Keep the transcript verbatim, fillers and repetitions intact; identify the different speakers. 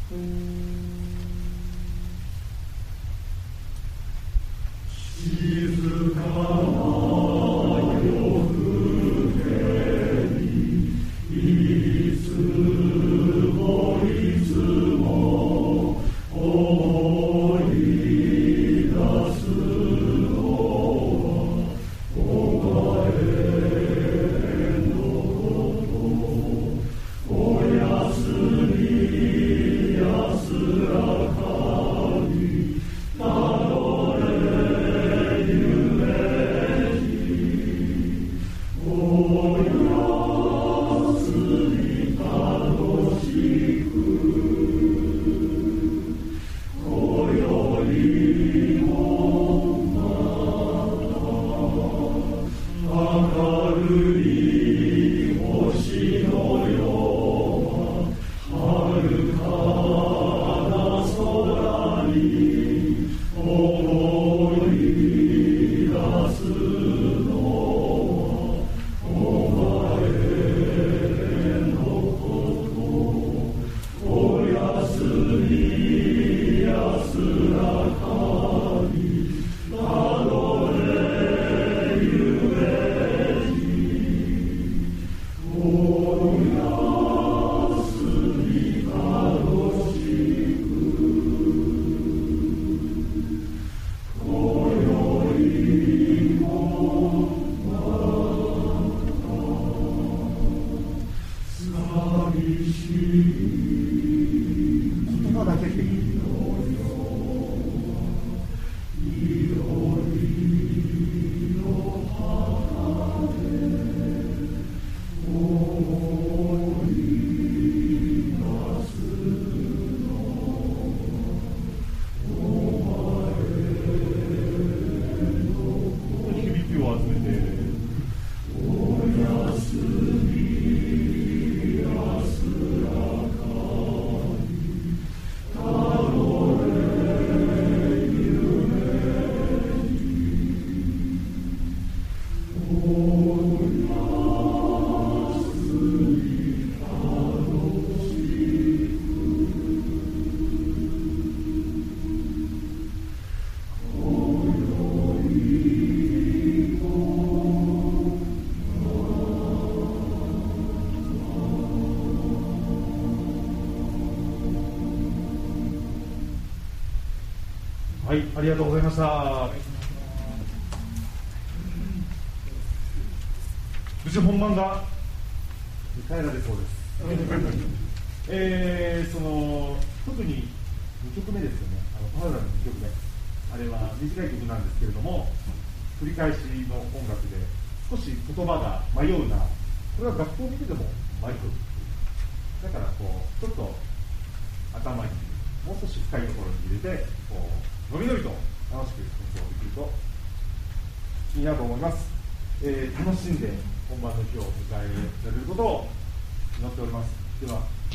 Speaker 1: 静かな夜更けにいつもいつも思い出すのはお前のことおやすみ安らかにたどれ
Speaker 2: はい、ありがとうございました。無事本番が迎えられそうです。えー、その特ににきょくめですよね。あのパウラのにきょくめ、あれは短い曲なんですけれども、繰り返しの音楽で少し言葉が迷うな。これは学校を見てても迷う。だからこうちょっと頭にもう少し深いところに入れて、こうのびのびと楽しく演奏できるといいなと思います。えー、楽しんで本番の日を迎えられることを祈っております。では。